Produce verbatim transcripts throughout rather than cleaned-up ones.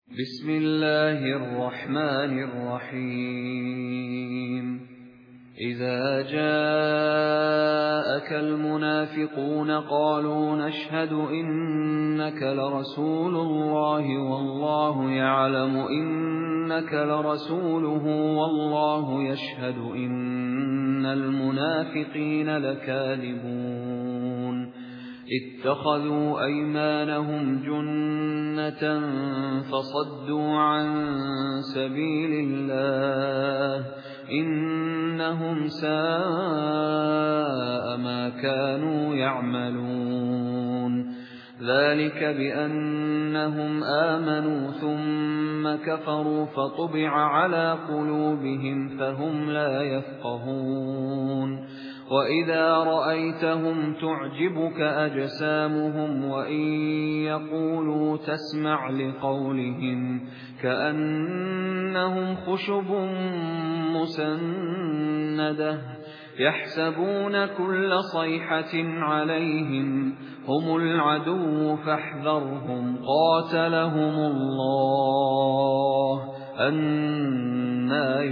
بسم الله الرحمن الرحيم إذا جاءك المنافقون قالوا نشهد إنك لرسول الله والله يعلم إنك لرسوله والله يشهد إن المنافقين لكاذبون اتخذوا أيمانهم جنة فصدوا عن سبيل الله إنهم ساء ما كانوا يعملون ذلك بأنهم آمنوا ثم كفروا فطبع على قلوبهم فهم لا يفقهون وإذا رأيتهم تعجبك أجسامهم وإن يقولوا تسمع لقولهم كأنهم خشب مسندة يحسبون كل صيحة عليهم هم العدو فاحذرهم قاتلهم الله أنى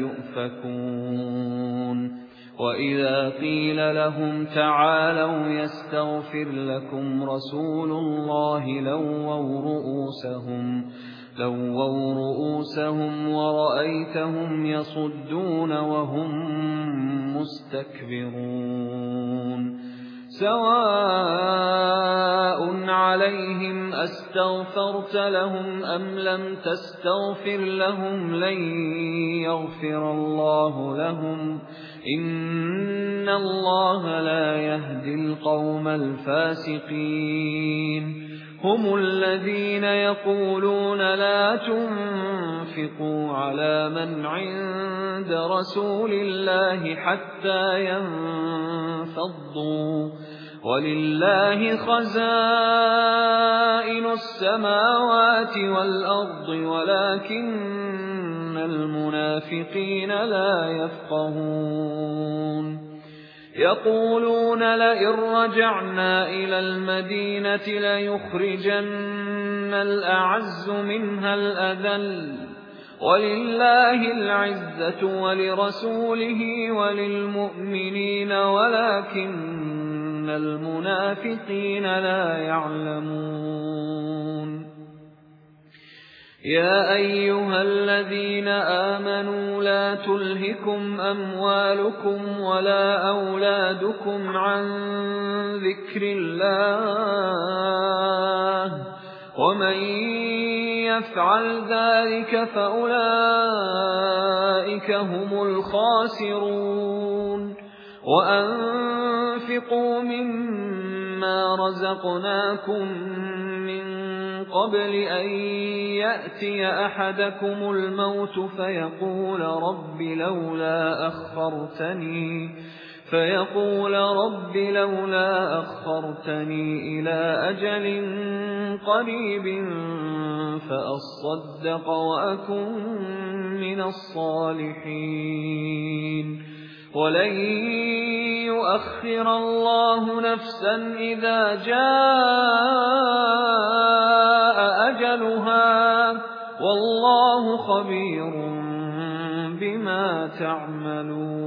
يؤفكون وإذا قيل لهم تعالوا يستغفر لكم رسول الله لووا رؤوسهم لووا رؤوسهم ورأيتهم يصدون وهم مستكبرون سواء عليهم أستغفرت لهم أم لم تستغفر لهم لن يغفر الله لهم إن الله لا يهدي القوم الفاسقين هم الذين يقولون لا تنفقوا على من عند رسول الله حتى ينفضوا ولله خزائن السماوات والأرض ولكن المنافقين لا يفقهون يقولون لئن رجعنا إلى المدينة ليخرجن الأعز منها الأذل ولله العزة ولرسوله وللمؤمنين ولكن المنافقين لا يعلمون يا أيها الذين آمنوا لا تلهكم أموالكم ولا أولادكم عن ذكر الله ومن يفعل ذلك فأولئك هم الخاسرون وأنفقوا مما رزقناكم من قبل أن يأتي أحدكم الموت فيقول رب لولا أخرتني فيقول رب لولا أخرتني إلى أجل قريب فأصدق وأكن من الصالحين ولن يؤخر الله نفسا إذا جاء أجلها والله خبير بما تعملون.